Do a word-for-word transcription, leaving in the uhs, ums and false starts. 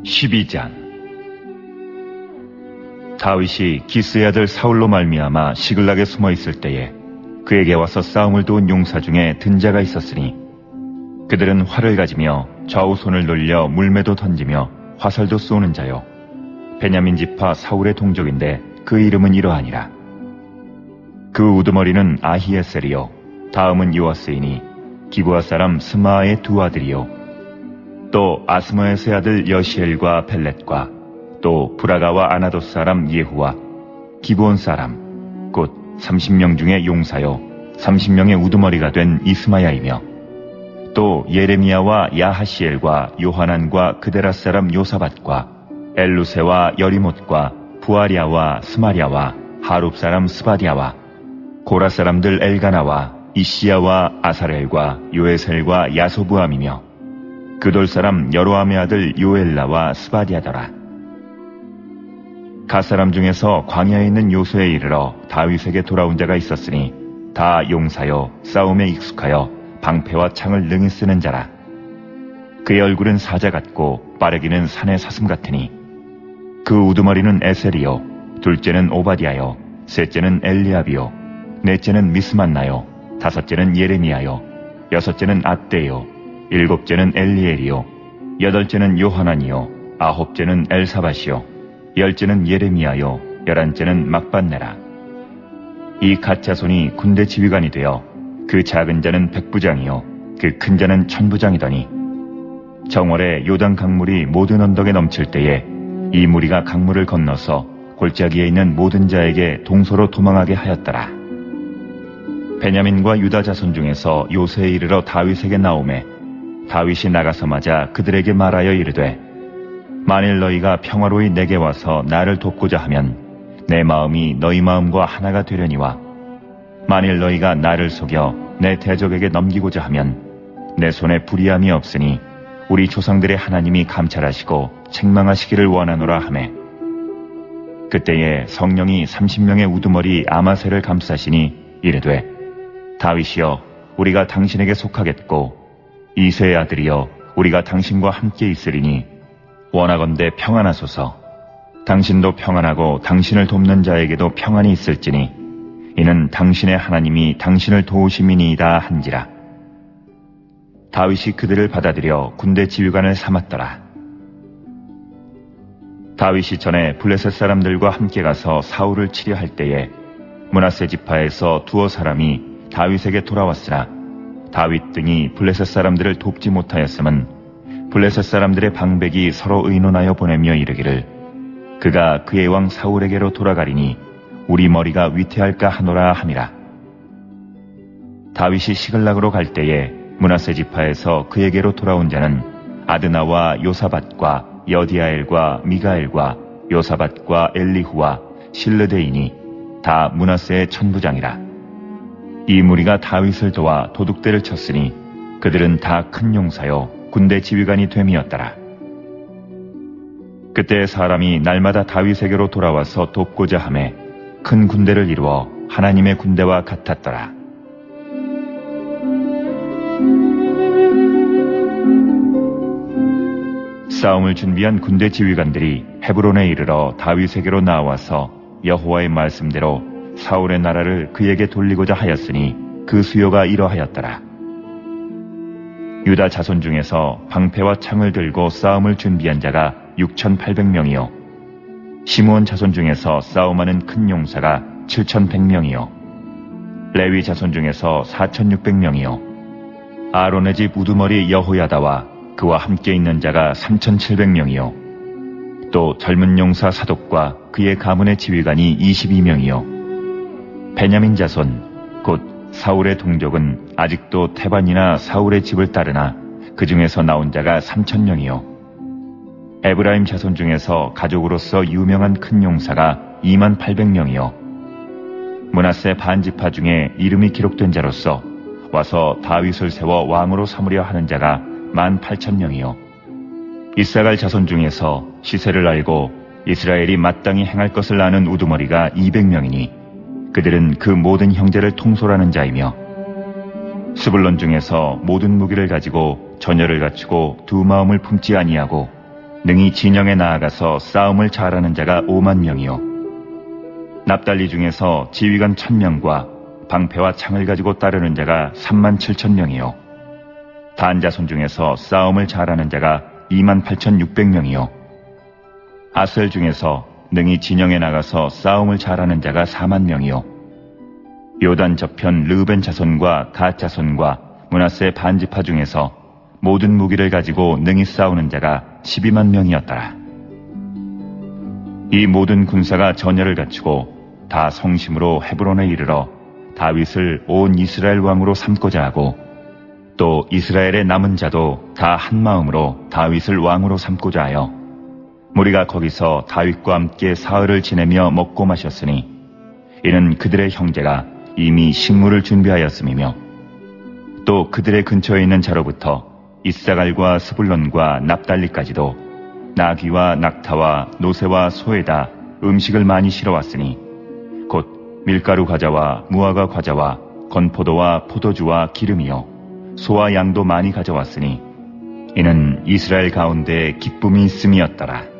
십이 장. 다윗이 기스의 아들 사울로 말미암아 시글락에 숨어 있을 때에 그에게 와서 싸움을 도운 용사 중에 든 자가 있었으니 그들은 활을 가지며 좌우 손을 놀려 물매도 던지며 화살도 쏘는 자요 베냐민 지파 사울의 동족인데 그 이름은 이러하니라. 그 우두머리는 아히에셀이요 다음은 요아스이니 기브아 사람 스마아의 두 아들이요 또 아스마에스의 아들 여시엘과 벨렛과 또 브라가와 아나돗 사람 예후와 기브온 사람 곧 삼십 명 중에 용사요 삼십 명의 우두머리가 된 이스마야이며 또 예레미야와 야하시엘과 요하난과 그데라 사람 요사밧과 엘루세와 여리못과 부아랴와 스마랴와 하룹 사람 스바디아와 고라 사람들 엘가나와 이시야와 아사렐과 요에셀과 야소부함이며 그돌 사람 여로함의 아들 요엘라와 스바디아더라. 가 사람 중에서 광야에 있는 요소에 이르러 다윗에게 돌아온 자가 있었으니 다 용사여 싸움에 익숙하여 방패와 창을 능히 쓰는 자라. 그의 얼굴은 사자 같고 빠르기는 산의 사슴 같으니 그 우두머리는 에셀이요 둘째는 오바디아요 셋째는 엘리압이요 넷째는 미스만나요 다섯째는 예레미야요 여섯째는 앗대요 일곱째는 엘리엘이요 여덟째는 요하난이요 아홉째는 엘사밧이요 열째는 예레미야요 열한째는 막반네라. 이 갓자손이 군대 지휘관이 되어 그 작은 자는 백부장이요 그 큰 자는 천부장이더니 정월에 요단 강물이 모든 언덕에 넘칠 때에 이 무리가 강물을 건너서 골짜기에 있는 모든 자에게 동서로 도망하게 하였더라. 베냐민과 유다 자손 중에서 요새에 이르러 다윗에게 나오매 다윗이 나가서 맞아 그들에게 말하여 이르되 만일 너희가 평화로이 내게 와서 나를 돕고자 하면 내 마음이 너희 마음과 하나가 되려니와 만일 너희가 나를 속여 내 대적에게 넘기고자 하면 내 손에 불의함이 없으니 우리 조상들의 하나님이 감찰하시고 책망하시기를 원하노라 하매 그때에 성령이 삼십 명의 우두머리 아마새를 감싸시니 이르되 다윗이여 우리가 당신에게 속하겠고 이새의 아들이여 우리가 당신과 함께 있으리니 원하건대 평안하소서. 당신도 평안하고 당신을 돕는 자에게도 평안이 있을지니 이는 당신의 하나님이 당신을 도우심이니이다 한지라. 다윗이 그들을 받아들여 군대 지휘관을 삼았더라. 다윗이 전에 블레셋 사람들과 함께 가서 사울을 치려 할 때에 므낫세 지파에서 두어 사람이 다윗에게 돌아왔으나 다윗 등이 블레셋 사람들을 돕지 못하였음은 블레셋 사람들의 방백이 서로 의논하여 보내며 이르기를 그가 그의 왕 사울에게로 돌아가리니 우리 머리가 위태할까 하노라 함이라. 다윗이 시글락으로 갈 때에 므낫세 지파에서 그에게로 돌아온 자는 아드나와 요사밧과 여디아엘과 미가엘과 요사밧과 엘리후와 실르데이니 다 므낫세의 천부장이라. 이 무리가 다윗을 도와 도둑대를 쳤으니 그들은 다 큰 용사요 군대 지휘관이 됨이었더라. 그때 사람이 날마다 다윗에게로 돌아와서 돕고자 하매 큰 군대를 이루어 하나님의 군대와 같았더라. 싸움을 준비한 군대 지휘관들이 헤브론에 이르러 다윗에게로 나와서 여호와의 말씀대로 사울의 나라를 그에게 돌리고자 하였으니 그 수요가 이러하였더라. 유다 자손 중에서 방패와 창을 들고 싸움을 준비한 자가 육천팔백 명이요 시므온 자손 중에서 싸움하는 큰 용사가 칠천백 명이요 레위 자손 중에서 사천육백 명이요 아론의 집 우두머리 여호야다와 그와 함께 있는 자가 삼천칠백 명이요 또 젊은 용사 사독과 그의 가문의 지휘관이 이십이 명이요 베냐민 자손 곧 사울의 동족은 아직도 태반이나 사울의 집을 따르나 그 중에서 나온 자가 삼천 명이요 에브라임 자손 중에서 가족으로서 유명한 큰 용사가 이만 팔백 명이요 므낫세 반지파 중에 이름이 기록된 자로서 와서 다윗을 세워 왕으로 삼으려 하는 자가 만 팔천 명이요 이사갈 자손 중에서 시세를 알고 이스라엘이 마땅히 행할 것을 아는 우두머리가 이백 명이니 그들은 그 모든 형제를 통솔하는 자이며 스불론 중에서 모든 무기를 가지고 전열을 갖추고 두 마음을 품지 아니하고 능히 진영에 나아가서 싸움을 잘하는 자가 오만 명이요 납달리 중에서 지휘관 천 명과 방패와 창을 가지고 따르는 자가 삼만 칠천 명이요 단 자손 중에서 싸움을 잘하는 자가 이만 팔천육백 명이요 아셀 중에서 능히 진영에 나가서 싸움을 잘하는 자가 사만 명이요 요단 저편 르우벤 자손과 갓 자손과 므낫세 반지파 중에서 모든 무기를 가지고 능히 싸우는 자가 십이만 명이었더라. 이 모든 군사가 전열을 갖추고 다 성심으로 헤브론에 이르러 다윗을 온 이스라엘 왕으로 삼고자 하고 또 이스라엘의 남은 자도 다 한마음으로 다윗을 왕으로 삼고자 하여 무리가 거기서 다윗과 함께 사흘을 지내며 먹고 마셨으니 이는 그들의 형제가 이미 식물을 준비하였음이며 또 그들의 근처에 있는 자로부터 이사갈과 스불론과 납달리까지도 나귀와 낙타와 노새와 소에다 음식을 많이 실어왔으니 곧 밀가루 과자와 무화과 과자와 건포도와 포도주와 기름이요 소와 양도 많이 가져왔으니 이는 이스라엘 가운데 기쁨이 있음이었더라.